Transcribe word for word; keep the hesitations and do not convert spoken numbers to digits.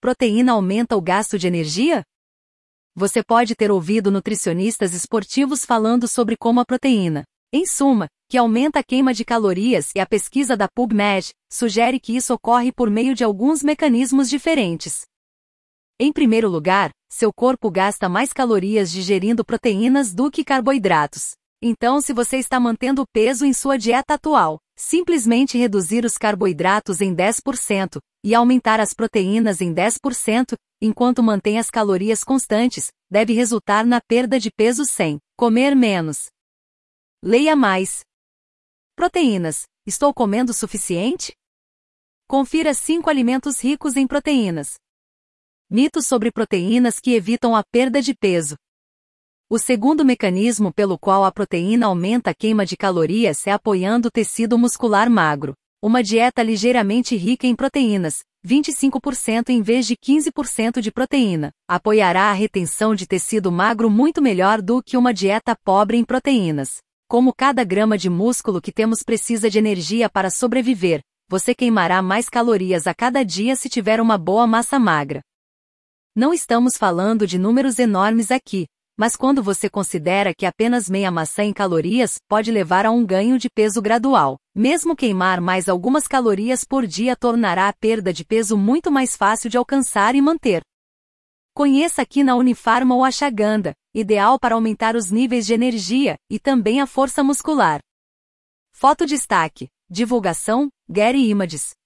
proteína aumenta o gasto de energia? Você pode ter ouvido nutricionistas esportivos falando sobre como a proteína, em suma, que aumenta a queima de calorias, e a pesquisa da PubMed sugere que isso ocorre por meio de alguns mecanismos diferentes. Em primeiro lugar, seu corpo gasta mais calorias digerindo proteínas do que carboidratos. Então, se você está mantendo o peso em sua dieta atual, simplesmente reduzir os carboidratos em dez por cento e aumentar as proteínas em dez por cento, enquanto mantém as calorias constantes, deve resultar na perda de peso sem comer menos. Leia mais. Proteínas. Estou comendo o suficiente? Confira cinco alimentos ricos em proteínas. Mitos sobre proteínas que evitam a perda de peso. O segundo mecanismo pelo qual a proteína aumenta a queima de calorias é apoiando o tecido muscular magro. Uma dieta ligeiramente rica em proteínas, vinte e cinco por cento em vez de quinze por cento de proteína, apoiará a retenção de tecido magro muito melhor do que uma dieta pobre em proteínas. Como cada grama de músculo que temos precisa de energia para sobreviver, você queimará mais calorias a cada dia se tiver uma boa massa magra. Não estamos falando de números enormes aqui, mas quando você considera que apenas meia maçã em calorias pode levar a um ganho de peso gradual, mesmo queimar mais algumas calorias por dia tornará a perda de peso muito mais fácil de alcançar e manter. Conheça aqui na Unifarma o Ashwagandha, ideal para aumentar os níveis de energia e também a força muscular. Foto destaque. Divulgação, Getty Images.